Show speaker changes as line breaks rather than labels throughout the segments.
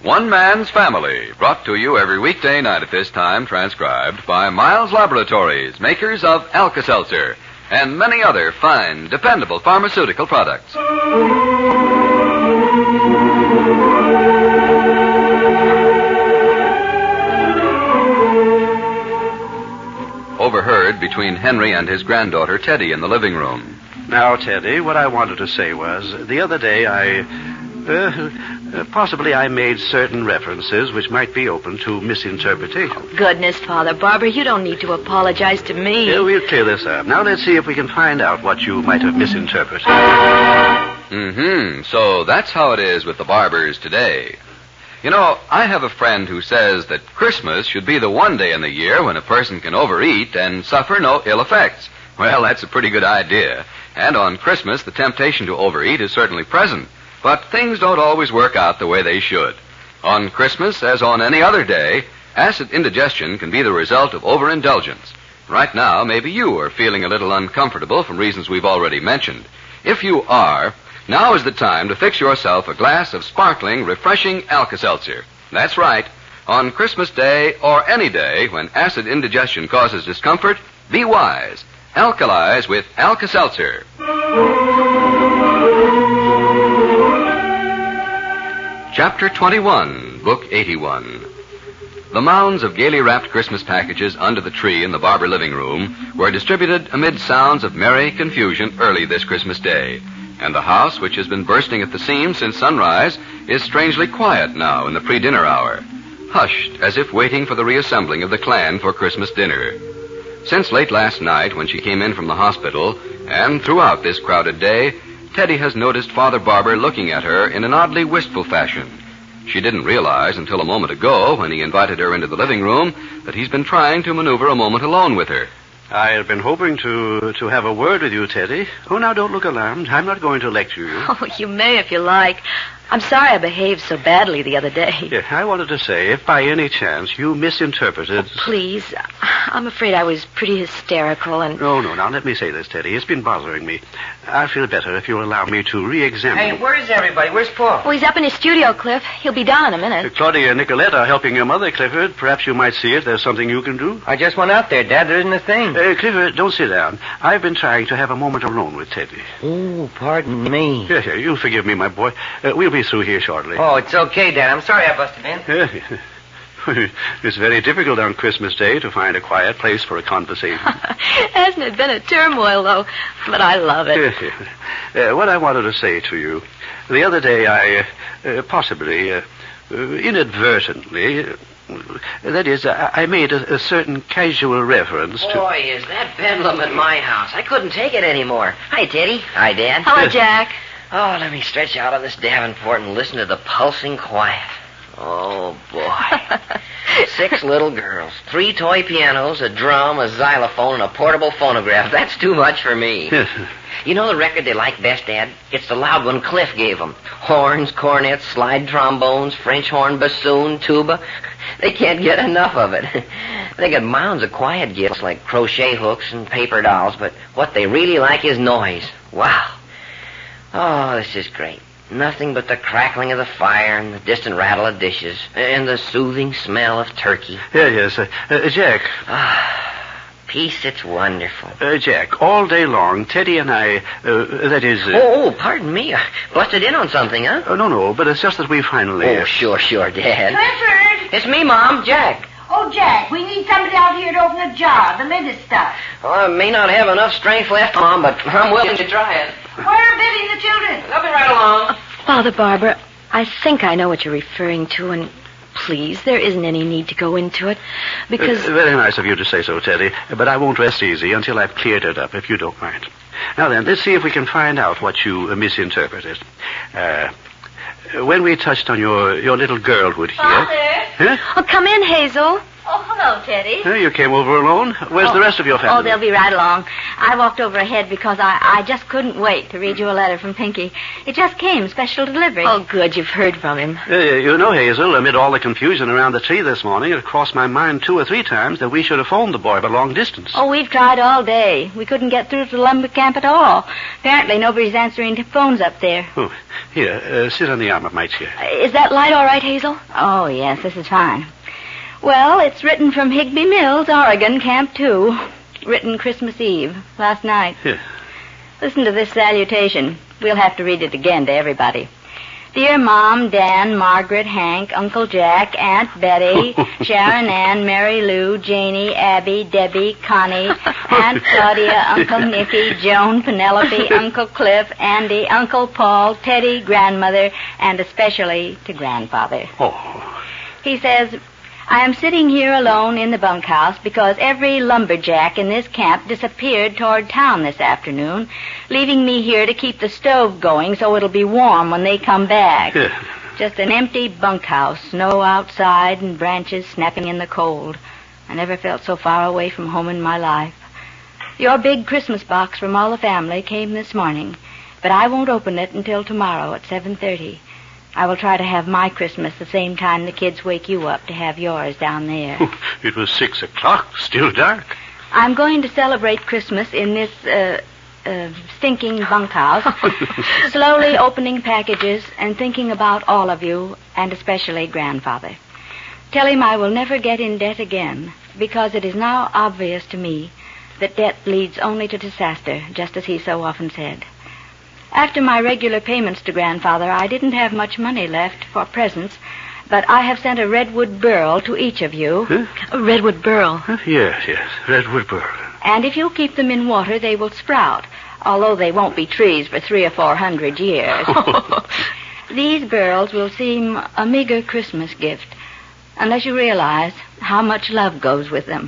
One Man's Family, brought to you every weekday night at this time, transcribed by Miles Laboratories, makers of Alka-Seltzer, and many other fine, dependable pharmaceutical products. Overheard between Henry and his granddaughter, Teddy, in the living room.
Now, Teddy, what I wanted to say was, the other day possibly I made certain references which might be open to misinterpretation.
Oh, goodness, Father Barber, you don't need to apologize to me.
Yeah, we'll clear this up. Now let's see if we can find out what you might have misinterpreted.
So that's how it is with the barbers today. You know, I have a friend who says that Christmas should be the one day in the year when a person can overeat and suffer no ill effects. Well, that's a pretty good idea. And on Christmas, the temptation to overeat is certainly present. But things don't always work out the way they should. On Christmas, as on any other day, acid indigestion can be the result of overindulgence. Right now, maybe you are feeling a little uncomfortable for reasons we've already mentioned. If you are, now is the time to fix yourself a glass of sparkling, refreshing Alka-Seltzer. That's right. On Christmas Day or any day when acid indigestion causes discomfort, be wise. Alkalize with Alka-Seltzer. Chapter 21, Book 81. The mounds of gaily wrapped Christmas packages under the tree in the Barber living room were distributed amid sounds of merry confusion early this Christmas Day. And the house, which has been bursting at the seams since sunrise, is strangely quiet now in the pre-dinner hour, hushed as if waiting for the reassembling of the clan for Christmas dinner. Since late last night, when she came in from the hospital, and throughout this crowded day, Teddy has noticed Father Barber looking at her in an oddly wistful fashion. She didn't realize until a moment ago, when he invited her into the living room, that he's been trying to maneuver a moment alone with her.
I have been hoping to have a word with you, Teddy. Oh, now, don't look alarmed. I'm not going to lecture you.
Oh, you may if you like. I'm sorry I behaved so badly the other day.
Yeah, I wanted to say, if by any chance you misinterpreted...
Oh, please. I'm afraid I was pretty hysterical and...
No, now let me say this, Teddy. It's been bothering me. I feel better if you'll allow me to re-examine...
Hey, where is everybody? Where's Paul?
Oh, he's up in his studio, Cliff. He'll be down in a minute.
Claudia and Nicolette are helping your mother, Clifford. Perhaps you might see if there's something you can do.
I just went out there, Dad. There isn't a thing.
Clifford, don't sit down. I've been trying to have a moment alone with Teddy.
Oh, pardon me.
Yeah, you'll forgive me, my boy. We'll be through here shortly.
Oh, it's okay, Dad. I'm sorry I busted in.
It's very difficult on Christmas Day to find a quiet place for a conversation.
Hasn't it been a turmoil, though? But I love it.
What I wanted to say to you, the other day I possibly, inadvertently, that is, I made a certain casual reference to...
Boy, is that bedlam at my house. I couldn't take it anymore. Hi, Teddy. Hi, Dad.
Hello, Jack.
Oh, let me stretch out on this Davenport and listen to the pulsing quiet. Oh, boy. 6 little girls, 3 toy pianos, a drum, a xylophone, and a portable phonograph. That's too much for me. You know the record they like best, Dad? It's the loud one Cliff gave them. Horns, cornets, slide trombones, French horn, bassoon, tuba. They can't get enough of it. They got mounds of quiet gifts like crochet hooks and paper dolls, but what they really like is noise. Wow. Oh, this is great. Nothing but the crackling of the fire and the distant rattle of dishes and the soothing smell of turkey.
Yes. Jack.
Peace, it's wonderful.
Jack, all day long, Teddy and I, that is...
Oh, pardon me. I busted in on something, huh?
No, but it's just that we finally...
Oh, sure, Dad.
Clifford!
It's me, Mom. Jack.
Oh, Jack, we need somebody out here to open a jar. The lid is stuck.
Well, I may not have enough strength left, Mom, but I'm willing to try it.
Where are Billy and the children?
I'll be right along.
Father Barber, I think I know what you're referring to, and please, there isn't any need to go into it, because...
very nice of you to say so, Teddy, but I won't rest easy until I've cleared it up, if you don't mind. Now then, let's see if we can find out what you misinterpreted. When we touched on your little girlhood here...
Father!
Huh?
Oh, come in, Hazel.
Oh, hello, Teddy.
You came over alone? Where's the rest of your family?
Oh, they'll be right along. I walked over ahead because I just couldn't wait to read you a letter from Pinky. It just came, special delivery. Oh, good, you've heard from him.
You know, Hazel, amid all the confusion around the tree this morning, it crossed my mind 2 or 3 times that we should have phoned the boy by long distance.
Oh, we've tried all day. We couldn't get through to the lumber camp at all. Apparently nobody's answering the phones up there.
Oh, Here, sit on the arm of my chair.
Is that light all right, Hazel? Oh, yes, this is fine. Well, it's written from Higby Mills, Oregon, Camp 2. Written Christmas Eve, last night.
Yeah.
Listen to this salutation. We'll have to read it again to everybody. Dear Mom, Dan, Margaret, Hank, Uncle Jack, Aunt Betty, Sharon Ann, Mary Lou, Janie, Abby, Debbie, Connie, Aunt Claudia, Uncle Nicky, Joan, Penelope, Uncle Cliff, Andy, Uncle Paul, Teddy, Grandmother, and especially to Grandfather.
Oh.
He says, I am sitting here alone in the bunkhouse because every lumberjack in this camp disappeared toward town this afternoon, leaving me here to keep the stove going so it'll be warm when they come back.
Yeah.
Just an empty bunkhouse, snow outside and branches snapping in the cold. I never felt so far away from home in my life. Your big Christmas box from all the family came this morning, but I won't open it until tomorrow at 7:30. I will try to have my Christmas the same time the kids wake you up to have yours down there.
It was 6 o'clock, still dark.
I'm going to celebrate Christmas in this, stinking bunkhouse, slowly opening packages and thinking about all of you, and especially Grandfather. Tell him I will never get in debt again, because it is now obvious to me that debt leads only to disaster, just as he so often said. After my regular payments to Grandfather, I didn't have much money left for presents, but I have sent a redwood burl to each of you.
Huh?
A redwood burl.
Huh? Yes, redwood burl.
And if you keep them in water, they will sprout, although they won't be trees for 300 or 400 years. These burls will seem a meager Christmas gift, unless you realize how much love goes with them.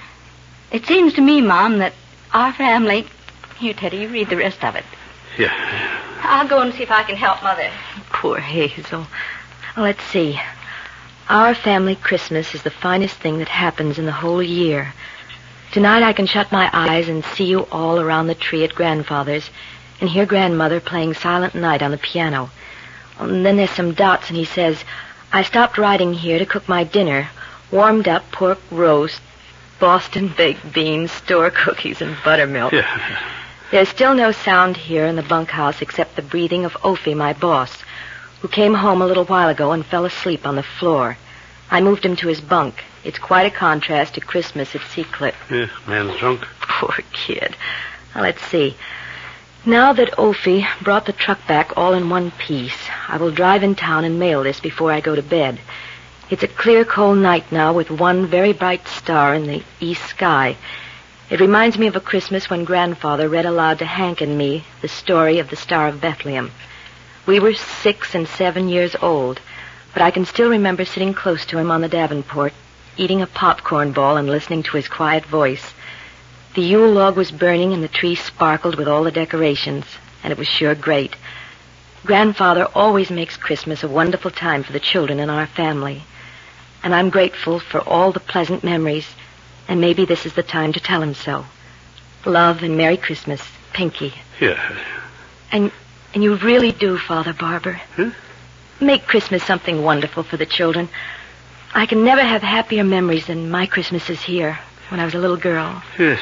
It seems to me, Mom, that our family... Here, Teddy, you read the rest of it.
Yeah.
I'll go and see if I can help Mother.
Poor Hazel. Let's see. Our family Christmas is the finest thing that happens in the whole year. Tonight I can shut my eyes and see you all around the tree at Grandfather's and hear Grandmother playing Silent Night on the piano. And then there's some dots, and he says, I stopped writing here to cook my dinner. Warmed up pork roast, Boston baked beans, store cookies, and buttermilk.
Yeah.
There's still no sound here in the bunkhouse except the breathing of Ophi, my boss, who came home a little while ago and fell asleep on the floor. I moved him to his bunk. It's quite a contrast to Christmas at Seacliff.
Yeah, man's drunk.
Poor kid. Now, let's see. Now that Ophi brought the truck back all in one piece, I will drive in town and mail this before I go to bed. It's a clear, cold night now with one very bright star in the east sky. It reminds me of a Christmas when Grandfather read aloud to Hank and me the story of the Star of Bethlehem. We were 6 and 7 years old, but I can still remember sitting close to him on the Davenport, eating a popcorn ball and listening to his quiet voice. The Yule log was burning and the tree sparkled with all the decorations, and it was sure great. Grandfather always makes Christmas a wonderful time for the children in our family, and I'm grateful for all the pleasant memories. And maybe this is the time to tell him so. Love and Merry Christmas, Pinky.
Yeah.
And you really do, Father Barber.
Huh?
Make Christmas something wonderful for the children. I can never have happier memories than my Christmases here when I was a little girl.
Yes.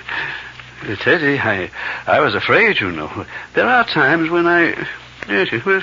Teddy, I was afraid, you know. There are times when I... Yes, well...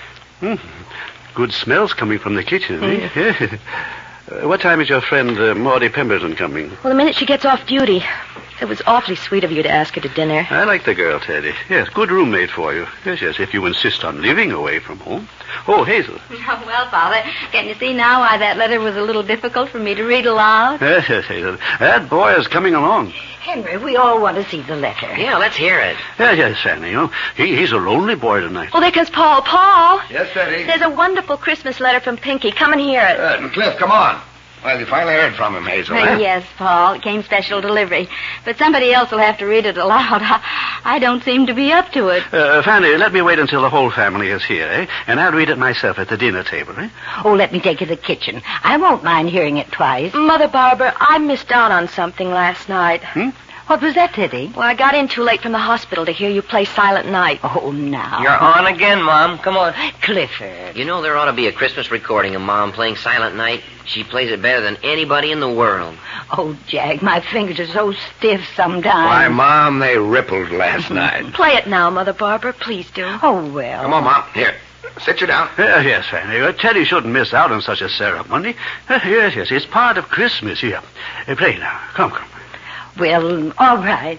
Good smells coming from the kitchen, eh? Yes. What time is your friend Maudie Pemberton coming?
Well, the minute she gets off duty. It was awfully sweet of you to ask her to dinner.
I like the girl, Teddy. Yes, good roommate for you. Yes, if you insist on living away from home. Oh, Hazel.
Well, Father, can you see now why that letter was a little difficult for me to read aloud?
Yes, Hazel. That boy is coming along.
Henry, we all want to see the letter.
Yeah, let's hear it.
Yes, Fanny. You know, he's a lonely boy tonight.
Oh, there comes Paul. Paul!
Yes, Betty?
There's a wonderful Christmas letter from Pinky. Come and hear it.
Cliff, come on. Well, you finally heard from him, Hazel, huh?
Yes, Paul. It came special delivery. But somebody else will have to read it aloud. I don't seem to be up to it.
Fanny, let me wait until the whole family is here, eh? And I'll read it myself at the dinner table, eh?
Oh, let me take you to the kitchen. I won't mind hearing it twice.
Mother Barber, I missed out on something last night.
What was that, Teddy?
Well, I got in too late from the hospital to hear you play Silent Night.
Oh, now.
You're on again, Mom. Come on.
Clifford.
You know there ought to be a Christmas recording of Mom playing Silent Night. She plays it better than anybody in the world.
Oh, Jack, my fingers are so stiff sometimes.
Why, Mom, they rippled last night.
Play it now, Mother Barbara. Please do.
Oh, well.
Come on, Mom. Here. Sit you down.
Yes, Fanny. Teddy shouldn't miss out on such a ceremony. Yes. It's part of Christmas here. Play now. Come.
Well, all right.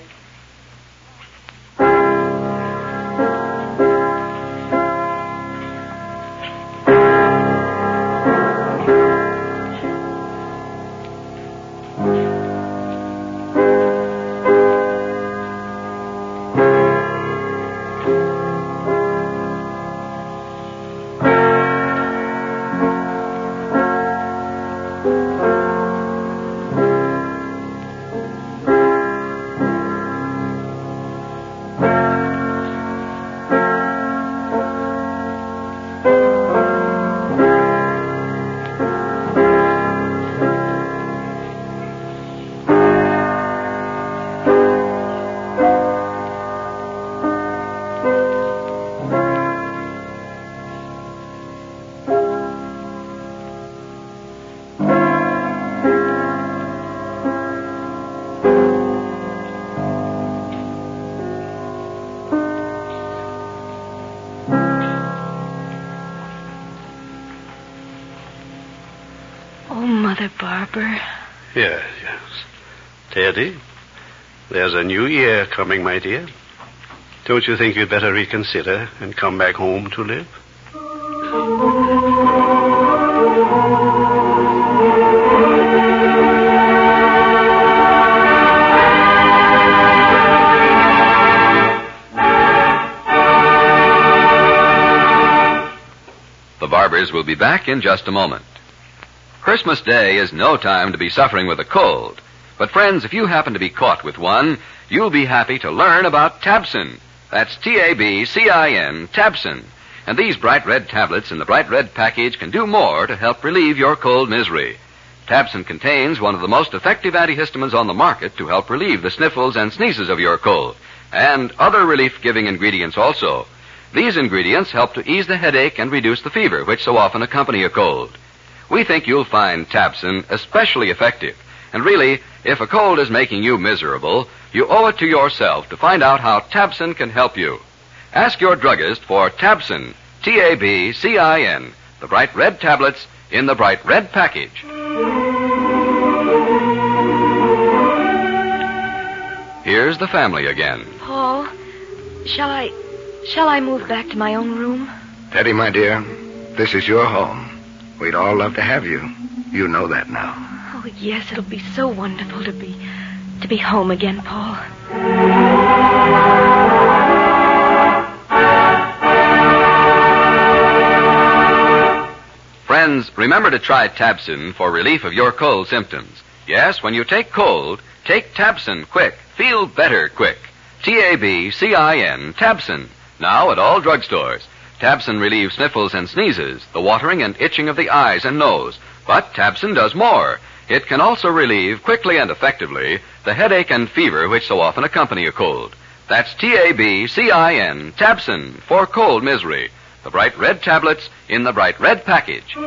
Mother Barbara.
Yes. Teddy, there's a new year coming, my dear. Don't you think you'd better reconsider and come back home to live?
The Barbers will be back in just a moment. Christmas Day is no time to be suffering with a cold. But friends, if you happen to be caught with one, you'll be happy to learn about Tabsin. That's T-A-B-C-I-N, Tabsin. And these bright red tablets in the bright red package can do more to help relieve your cold misery. Tabsin contains one of the most effective antihistamines on the market to help relieve the sniffles and sneezes of your cold, and other relief-giving ingredients also. These ingredients help to ease the headache and reduce the fever, which so often accompany a cold. We think you'll find Tabsin especially effective. And really, if a cold is making you miserable, you owe it to yourself to find out how Tabsin can help you. Ask your druggist for Tabsin, T-A-B-C-I-N, the bright red tablets in the bright red package. Here's the family again.
Paul, shall I move back to my own room?
Teddy, my dear, this is your home. We'd all love to have you. You know that now.
Oh, yes, it'll be so wonderful to be home again, Paul.
Friends, remember to try Tabsin for relief of your cold symptoms. Yes, when you take cold, take Tabsin quick. Feel better quick. T-A-B-C-I-N, Tabsin. Now at all drugstores. Tabsin relieves sniffles and sneezes, the watering and itching of the eyes and nose. But Tabsin does more. It can also relieve quickly and effectively the headache and fever which so often accompany a cold. That's T-A-B-C-I-N, Tabsin, for cold misery. The bright red tablets in the bright red package.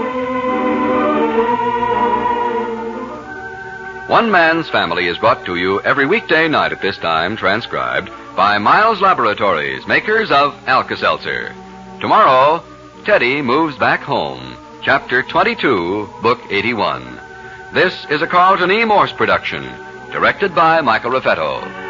One Man's Family is brought to you every weekday night at this time, transcribed by Miles Laboratories, makers of Alka-Seltzer. Tomorrow, Teddy Moves Back Home, Chapter 22, Book 81. This is a Carlton E. Morse production, directed by Michael Raffetto.